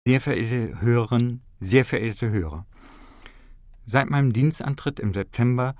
Sehr verehrte Hörerinnen, sehr verehrte Hörer, seit meinem Dienstantritt im September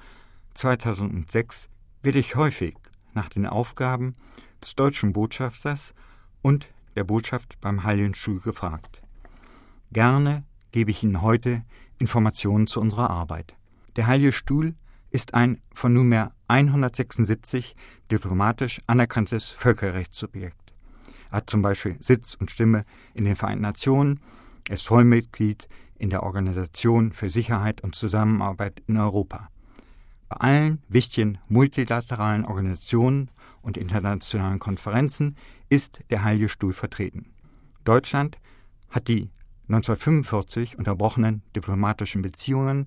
2006 werde ich häufig nach den Aufgaben des deutschen Botschafters und der Botschaft beim Heiligen Stuhl gefragt. Gerne gebe ich Ihnen heute Informationen zu unserer Arbeit. Der Heilige Stuhl ist ein von nunmehr 176 diplomatisch anerkanntes Völkerrechtssubjekt. Er hat zum Beispiel Sitz und Stimme in den Vereinten Nationen, er ist Vollmitglied in der Organisation für Sicherheit und Zusammenarbeit in Europa. Bei allen wichtigen multilateralen Organisationen und internationalen Konferenzen ist der Heilige Stuhl vertreten. Deutschland hat die 1945 unterbrochenen diplomatischen Beziehungen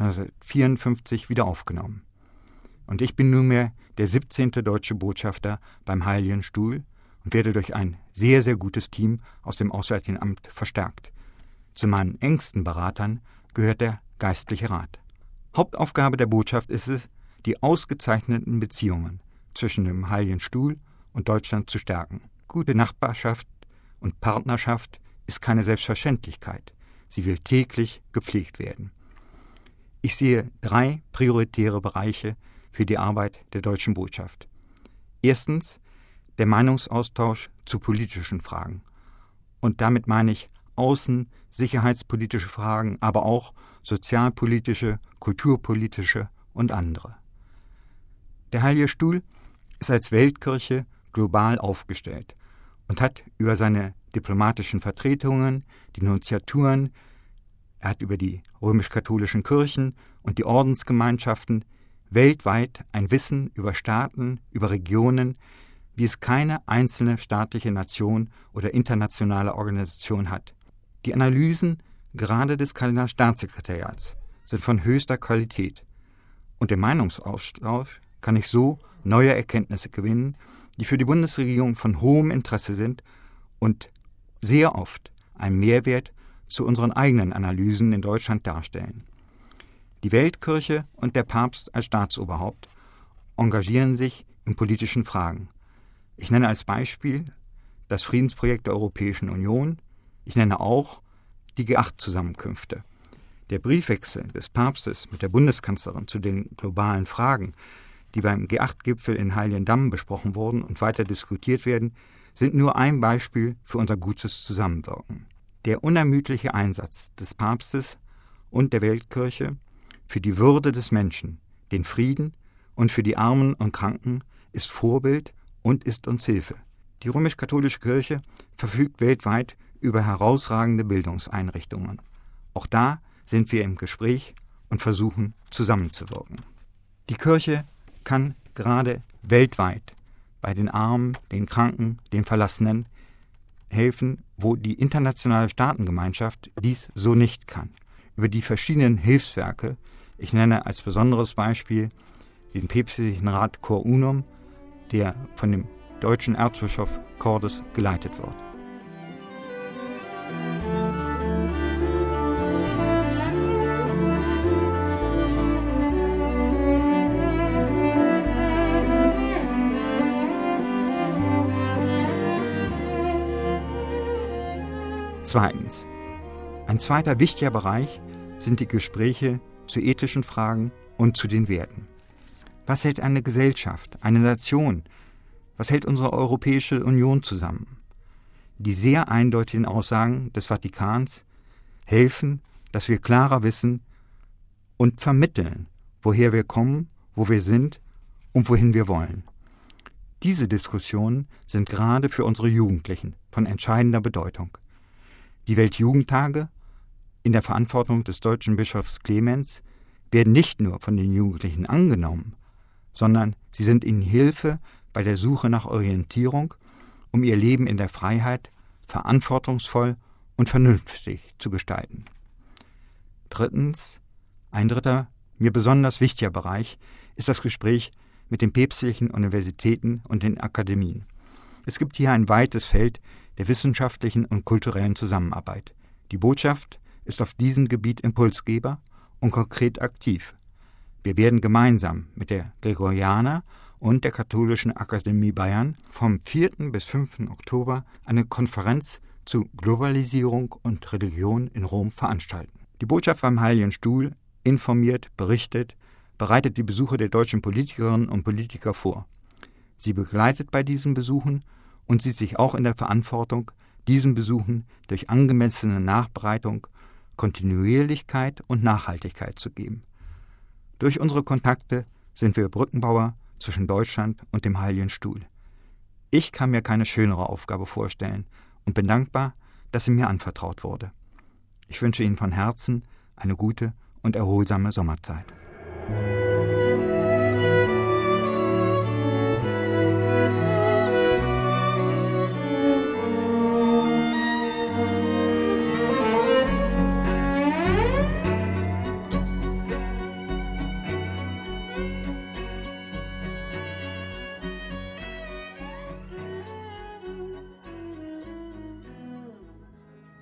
1954 wieder aufgenommen. Und ich bin nunmehr der 17. deutsche Botschafter beim Heiligen Stuhl und werde durch ein sehr, sehr gutes Team aus dem Auswärtigen Amt verstärkt. Zu meinen engsten Beratern gehört der Geistliche Rat. Hauptaufgabe der Botschaft ist es, die ausgezeichneten Beziehungen zwischen dem Heiligen Stuhl und Deutschland zu stärken. Gute Nachbarschaft und Partnerschaft ist keine Selbstverständlichkeit. Sie will täglich gepflegt werden. Ich sehe 3 prioritäre Bereiche für die Arbeit der deutschen Botschaft. Erstens der Meinungsaustausch zu politischen Fragen. Und damit meine ich außen-, sicherheitspolitische Fragen, aber auch sozialpolitische, kulturpolitische und andere. Der Heilige Stuhl ist als Weltkirche global aufgestellt und hat über seine diplomatischen Vertretungen, die Nunziaturen, er hat über die römisch-katholischen Kirchen und die Ordensgemeinschaften weltweit ein Wissen über Staaten, über Regionen, wie es keine einzelne staatliche Nation oder internationale Organisation hat. Die Analysen, gerade des Kardinalstaatssekretariats, sind von höchster Qualität. Und im Meinungsaustausch kann ich so neue Erkenntnisse gewinnen, die für die Bundesregierung von hohem Interesse sind und sehr oft einen Mehrwert zu unseren eigenen Analysen in Deutschland darstellen. Die Weltkirche und der Papst als Staatsoberhaupt engagieren sich in politischen Fragen. Ich nenne als Beispiel das Friedensprojekt der Europäischen Union. Ich nenne auch die G8-Zusammenkünfte. Der Briefwechsel des Papstes mit der Bundeskanzlerin zu den globalen Fragen, die beim G8-Gipfel in Heiligendamm besprochen wurden und weiter diskutiert werden, sind nur ein Beispiel für unser gutes Zusammenwirken. Der unermüdliche Einsatz des Papstes und der Weltkirche für die Würde des Menschen, den Frieden und für die Armen und Kranken ist Vorbild und ist uns Hilfe. Die römisch-katholische Kirche verfügt weltweit über herausragende Bildungseinrichtungen. Auch da sind wir im Gespräch und versuchen zusammenzuwirken. Die Kirche kann gerade weltweit bei den Armen, den Kranken, den Verlassenen helfen, wo die internationale Staatengemeinschaft dies so nicht kann. Über die verschiedenen Hilfswerke, ich nenne als besonderes Beispiel den päpstlichen Rat Cor Unum, der von dem deutschen Erzbischof Cordes geleitet wird. Zweitens. Ein zweiter wichtiger Bereich sind die Gespräche zu ethischen Fragen und zu den Werten. Was hält eine Gesellschaft, eine Nation, was hält unsere Europäische Union zusammen? Die sehr eindeutigen Aussagen des Vatikans helfen, dass wir klarer wissen und vermitteln, woher wir kommen, wo wir sind und wohin wir wollen. Diese Diskussionen sind gerade für unsere Jugendlichen von entscheidender Bedeutung. Die Weltjugendtage in der Verantwortung des deutschen Bischofs Clemens werden nicht nur von den Jugendlichen angenommen, sondern sie sind ihnen Hilfe bei der Suche nach Orientierung, um ihr Leben in der Freiheit verantwortungsvoll und vernünftig zu gestalten. Drittens, ein dritter, mir besonders wichtiger Bereich ist das Gespräch mit den päpstlichen Universitäten und den Akademien. Es gibt hier ein weites Feld der wissenschaftlichen und kulturellen Zusammenarbeit. Die Botschaft ist auf diesem Gebiet Impulsgeber und konkret aktiv. Wir werden gemeinsam mit der Gregorianer und der Katholischen Akademie Bayern vom 4. bis 5. Oktober eine Konferenz zu Globalisierung und Religion in Rom veranstalten. Die Botschaft beim Heiligen Stuhl informiert, berichtet, bereitet die Besuche der deutschen Politikerinnen und Politiker vor. Sie begleitet bei diesen Besuchen und sieht sich auch in der Verantwortung, diesen Besuchen durch angemessene Nachbereitung Kontinuierlichkeit und Nachhaltigkeit zu geben. Durch unsere Kontakte sind wir Brückenbauer zwischen Deutschland und dem Heiligen Stuhl. Ich kann mir keine schönere Aufgabe vorstellen und bin dankbar, dass sie mir anvertraut wurde. Ich wünsche Ihnen von Herzen eine gute und erholsame Sommerzeit.